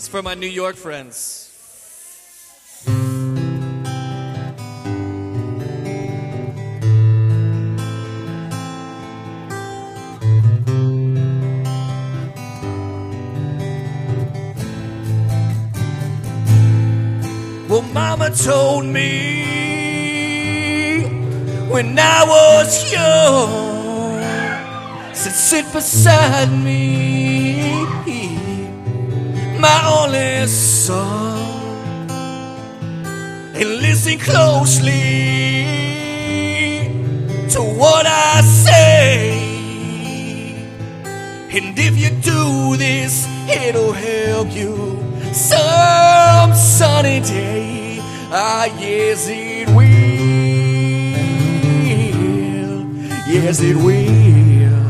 For my New York friends. Well, Mama told me when I was young, said sit beside me, my only son, and listen closely to what I say. And if you do this, it'll help you some sunny day. Ah, yes it will. Yes it will.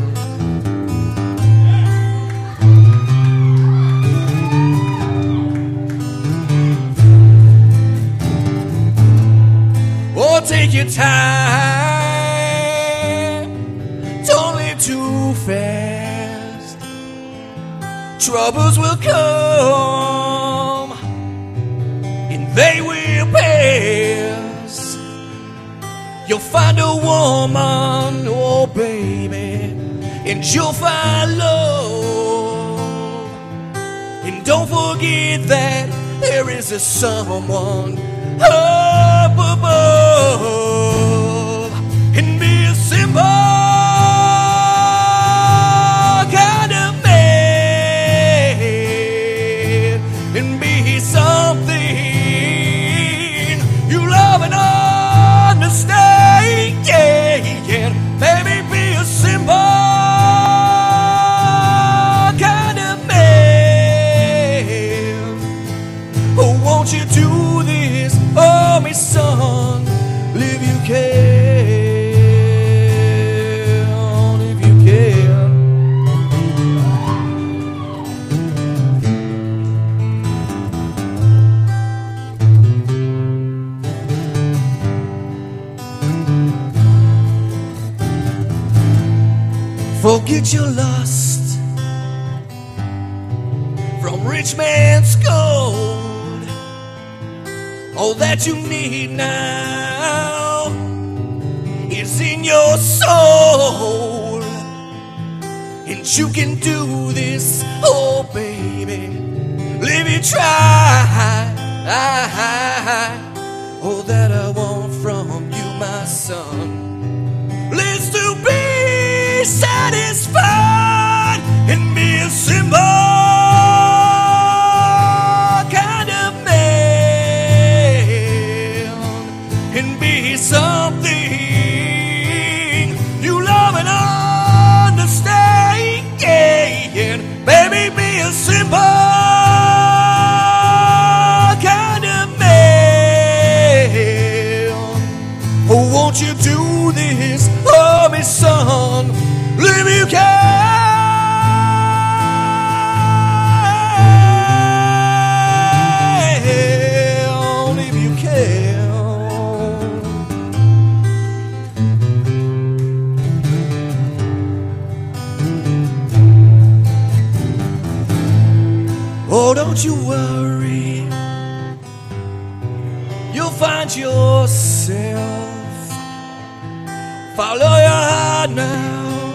Take your time, don't live too fast. Troubles will come and they will pass. You'll find a woman, oh baby, and you'll find love. And don't forget that there is a someone up above, and be a simple kind of man, and be something you love and understand. Baby, be a simple kind of man. Oh, won't you do this? Oh, me son, if you can, if you can. Forget your lust from rich man's gold. All that you need now is in your soul, and you can do this, oh baby, let me try. All that I want from you, my son, is to be satisfied and be a symbol kind of and be something you love and understand. Baby, be a simple kind of man. Oh, won't you do this? Oh, me son, live you can. Oh, don't you worry, you'll find yourself. Follow your heart now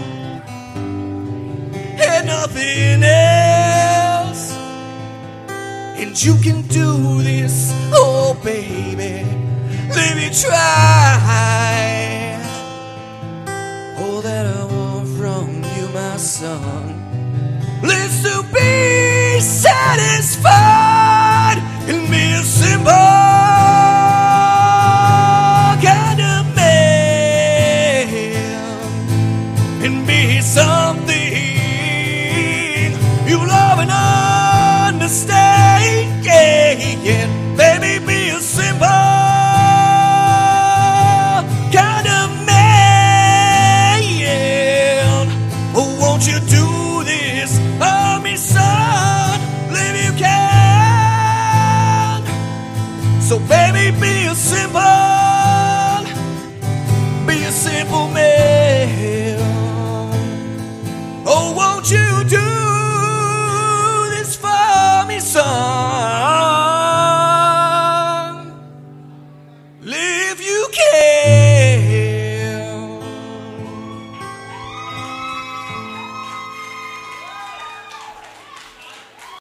and nothing else. And you can do this, oh baby, let me try. All that I want from you, my son, is to be satisfied and be a simple kind of man, and be something you love and understand. Baby, be a simple kind of man. Oh, won't you do this? Oh, me son, live you can. So baby, be a simple man. Oh, won't you do this for me, son? Live you can.